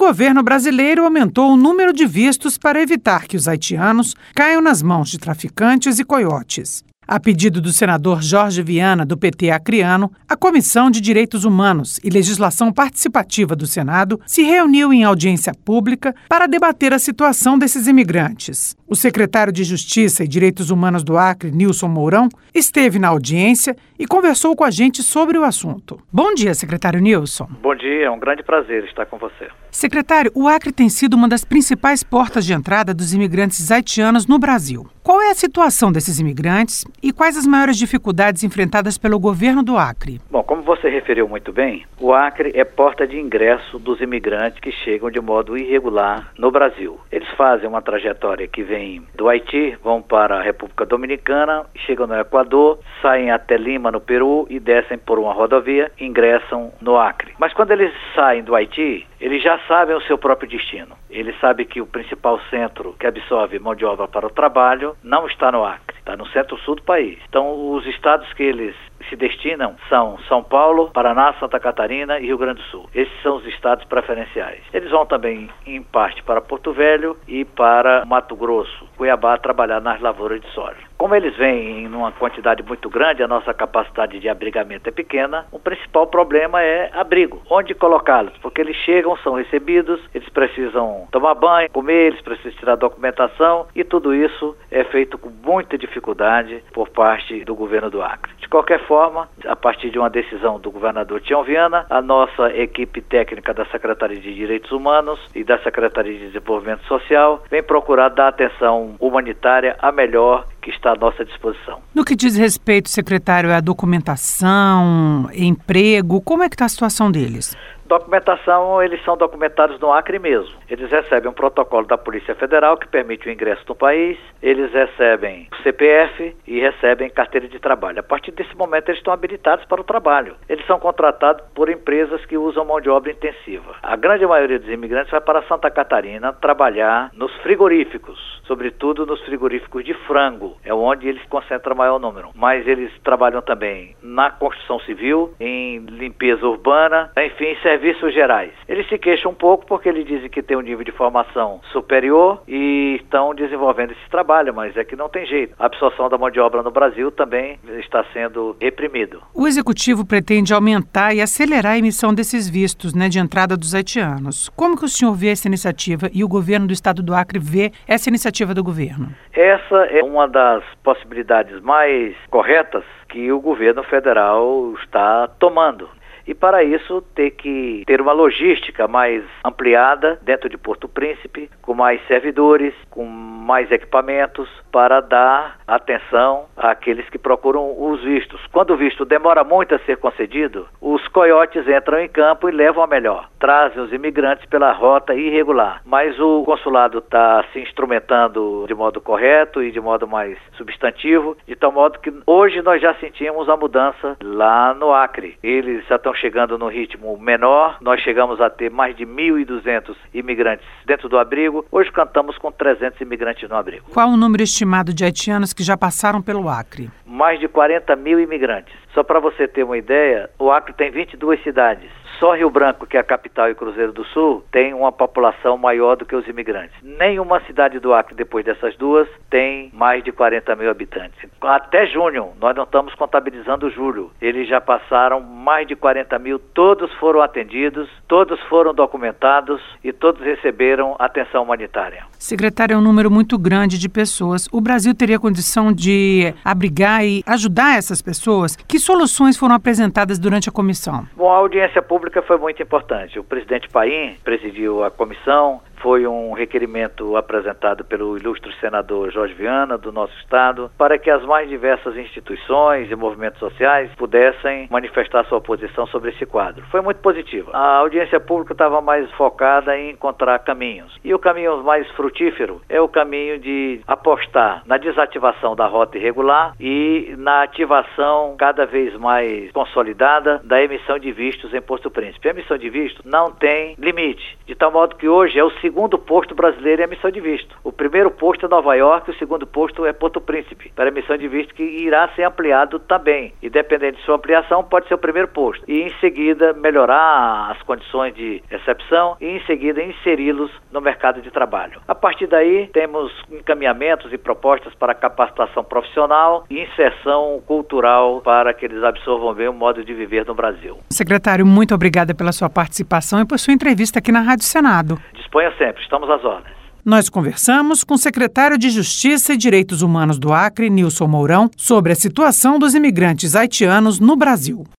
governo brasileiro aumentou o número de vistos para evitar que os haitianos caiam nas mãos de traficantes e coiotes. A pedido do senador Jorge Viana, do PT acreano, a Comissão de Direitos Humanos e Legislação Participativa do Senado se reuniu em audiência pública para debater a situação desses imigrantes. O secretário de Justiça e Direitos Humanos do Acre, Nilson Mourão, esteve na audiência e conversou com a gente sobre o assunto. Bom dia, secretário Nilson. Bom dia, é um grande prazer estar com você. Secretário, o Acre tem sido uma das principais portas de entrada dos imigrantes haitianos no Brasil. Qual é a situação desses imigrantes e quais as maiores dificuldades enfrentadas pelo governo do Acre? Bom, como você referiu muito bem, o Acre é porta de ingresso dos imigrantes que chegam de modo irregular no Brasil. Eles fazem uma trajetória que vem do Haiti, vão para a República Dominicana, chegam no Equador, saem até Lima, no Peru, e descem por uma rodovia e ingressam no Acre. Mas quando eles saem do Haiti, eles já sabem o seu próprio destino. Eles sabem que o principal centro que absorve mão de obra para o trabalho não está no Acre, está no centro-sul do país. Então, os estados que eles se destinam são São Paulo, Paraná, Santa Catarina e Rio Grande do Sul. Esses são os estados preferenciais. Eles vão também, em parte, para Porto Velho e para Mato Grosso, Cuiabá, trabalhar nas lavouras de soja. Como eles vêm em uma quantidade muito grande, a nossa capacidade de abrigamento é pequena, o principal problema é abrigo. Onde colocá-los? Porque eles chegam, são recebidos, eles precisam tomar banho, comer, eles precisam tirar documentação, e tudo isso é feito com muita dificuldade por parte do governo do Acre. De qualquer forma, a partir de uma decisão do governador Tião Viana, a nossa equipe técnica da Secretaria de Direitos Humanos e da Secretaria de Desenvolvimento Social vem procurar dar atenção humanitária a melhor que está à nossa disposição. No que diz respeito, secretário, à documentação, emprego, como é que está a situação deles? Documentação, eles são documentados no Acre mesmo. Eles recebem um protocolo da Polícia Federal que permite o ingresso no país, eles recebem o CPF e recebem carteira de trabalho. A partir desse momento, eles estão habilitados para o trabalho. Eles são contratados por empresas que usam mão de obra intensiva. A grande maioria dos imigrantes vai para Santa Catarina trabalhar nos frigoríficos, sobretudo nos frigoríficos de frango, é onde eles concentram o maior número. Mas eles trabalham também na construção civil, em limpeza urbana, enfim, serviços gerais. Eles se queixam um pouco porque eles dizem que tem um nível de formação superior e estão desenvolvendo esse trabalho, mas é que não tem jeito. A absorção da mão de obra no Brasil também está sendo reprimido. O Executivo pretende aumentar e acelerar a emissão desses vistos, de entrada dos haitianos. Como que o senhor vê essa iniciativa e o governo do estado do Acre vê essa iniciativa do governo? Essa é uma das possibilidades mais corretas que o governo federal está tomando. E para isso ter que ter uma logística mais ampliada dentro de Porto Príncipe, com mais servidores, com mais equipamentos, para dar atenção àqueles que procuram os vistos. Quando o visto demora muito a ser concedido, os coiotes entram em campo e levam a melhor. Trazem os imigrantes pela rota irregular. Mas o consulado está se instrumentando de modo correto e de modo mais substantivo, de tal modo que hoje nós já sentimos a mudança lá no Acre. Eles já estão chegando no ritmo menor, nós chegamos a ter mais de 1.200 imigrantes dentro do abrigo, hoje cantamos com 300 imigrantes no abrigo. Qual o número estimado de haitianos que já passaram pelo Acre? Mais de 40 mil imigrantes. Só para você ter uma ideia, o Acre tem 22 cidades. Só Rio Branco, que é a capital, e Cruzeiro do Sul, tem uma população maior do que os imigrantes. Nenhuma cidade do Acre, depois dessas duas, tem mais de 40 mil habitantes. Até junho, nós não estamos contabilizando julho. Eles já passaram mais de 40 mil, todos foram atendidos, todos foram documentados e todos receberam atenção humanitária. Secretário, é um número muito grande de pessoas. O Brasil teria condição de abrigar e ajudar essas pessoas? Que soluções foram apresentadas durante a comissão? Bom, a audiência pública foi muito importante. O presidente Paim presidiu a comissão. Foi um requerimento apresentado pelo ilustre senador Jorge Viana, do nosso estado, para que as mais diversas instituições e movimentos sociais pudessem manifestar sua posição sobre esse quadro. Foi muito positivo. A audiência pública estava mais focada em encontrar caminhos. E o caminho mais frutífero é o caminho de apostar na desativação da rota irregular e na ativação cada vez mais consolidada da emissão de vistos em Porto Príncipe. A emissão de vistos não tem limite, de tal modo que hoje é o segundo posto brasileiro em emissão de visto. O primeiro posto é Nova York, o segundo posto é Porto Príncipe, para emissão de visto, que irá ser ampliado também. E dependendo de sua ampliação, pode ser o primeiro posto. E em seguida melhorar as condições de recepção e em seguida inseri-los no mercado de trabalho. A partir daí, temos encaminhamentos e propostas para capacitação profissional e inserção cultural para que eles absorvam bem o modo de viver no Brasil. Secretário, muito obrigada pela sua participação e por sua entrevista aqui na Rádio Senado. Disponha sempre, estamos às ordens. Nós conversamos com o secretário de Justiça e Direitos Humanos do Acre, Nilson Mourão, sobre a situação dos imigrantes haitianos no Brasil.